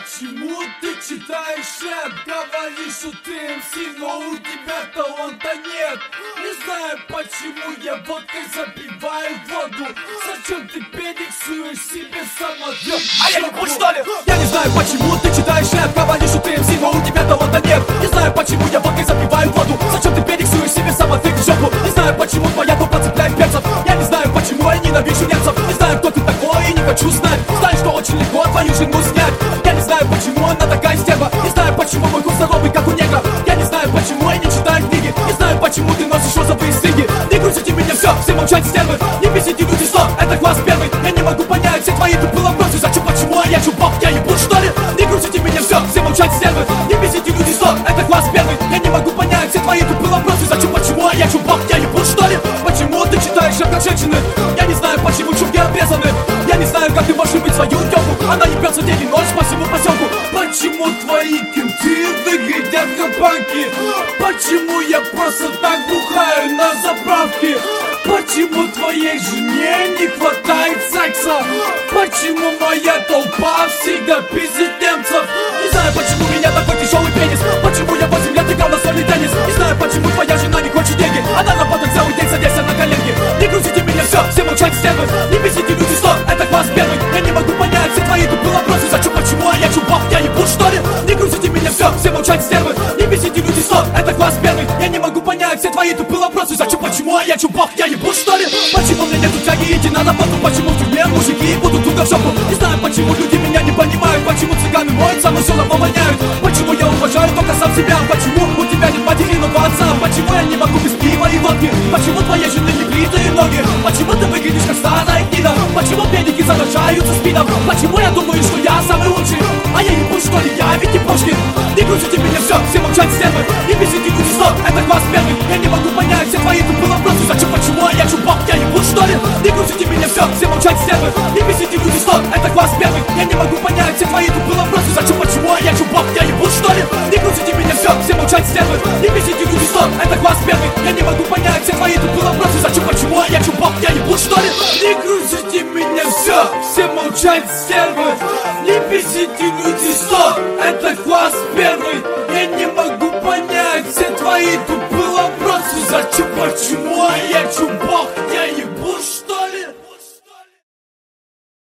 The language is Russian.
Почему ты читаешь рэп? Говоришь, что ты МС, но у тебя таланта нет. Не знаю, почему я водкой запиваю воду. Зачем ты перексуешь себе самотек? А я не будь, что ли? Я не знаю, почему ты читаешь рэп. Говоришь, что ты МС, но у тебя таланта нет. Не знаю, почему я водкой запиваю воду. Зачем ты перексуешь себе самотек в жопу? Не знаю, почему твоя попа цепляет перцев. Я не знаю, почему я ненавижу немцев. Не знаю, кто ты такой и не хочу знать. Знаю, что очень легко твою жену снять. Я не знаю, почему она такая стерва. Не знаю, почему мой вкус здоровый, как у негра. Я не знаю, почему я не читаю книги. Не знаю, почему ты носишь розовые стриги. Не грузите меня, все молчать, стервы. Не бесите люди, стоп, это класс первый. Я не могу понять все твои тупые вопросы. Зачем, почему, а я чубок, я ебут, что ли? Не грузите меня, все молчать, стервы. Не бесите люди, стоп, это класс первый. Я не могу понять все твои тупые вопросы. Зачем, почему, а я чубок, я ебут, что ли? Почему ты читаешь рэп как женщины? Я не знаю, почему чубки обрезаны. Я не знаю, как ты можешь любить свою тёлку. Она не пьется день и ночь по всему поселку. Почему твои кенты выглядят как банки? Почему я просто так бухаю на заправке? Почему твоей жене не хватает секса? Почему моя толпа всегда пиздит немцев? Не знаю, почему у меня такой тяжелый пенис. Почему я 8 лет играл на сольный теннис. Не знаю, почему твоя жена не хочет деньги. Она работает целый день, садясь на коленки. Не грузите меня, все молчать, стервы. Не бесите люди, стоп, это класс первый. Я не могу понять все твои тупые вопросы. Зачем, почему, а я чубок, я ебут, что ли? Не грузите меня, все молчать, стервы. Не бесите люди, стоп, это класс первый. Я не могу понять все твои тупые вопросы. Зачем, почему, а я чубок, я ебут, что ли? Почему мне нету тяги, иди на работу? Почему в тюрьме мужики будут туго в жопу? Не знаю, почему люди меня не понимают. Почему цыганы моются, но все равно воняют? Почему я уважаю только сам себя? Почему у тебя нет материного отца? Почему я не могу без пива и водки? Почему твоей жены не бритые ноги? Почему ты выглядишь как старая гнида? Почему педики заражаются спидом? Почему я думаю, что я самый лучший? А я ебу, что ли, я ведь не Пушкин. Не грузите меня, все молчать, стервы. Не бесите люди, стоп, это класс первый. Я не могу понять все твои тупые вопросы. Зачем, почему, а я чубок, я ебу, что ли? Не грузите меня, все молчать, стервы. Не бесите люди, стоп, это класс первый. Я не могу понять все твои тупые вопросы. Зачем, почему, а я чубок, я ебу, что ли? Не грузите меня, все молчать, стервы. Не бесите люди, стоп, это класс первый. Я не могу понять все твои тупые вопросы. Зачем, почему, а я чубок, я ебу, что ли? Не грузите меня, все молчать, стервы. Не бесите люди, стоп, это класс первый.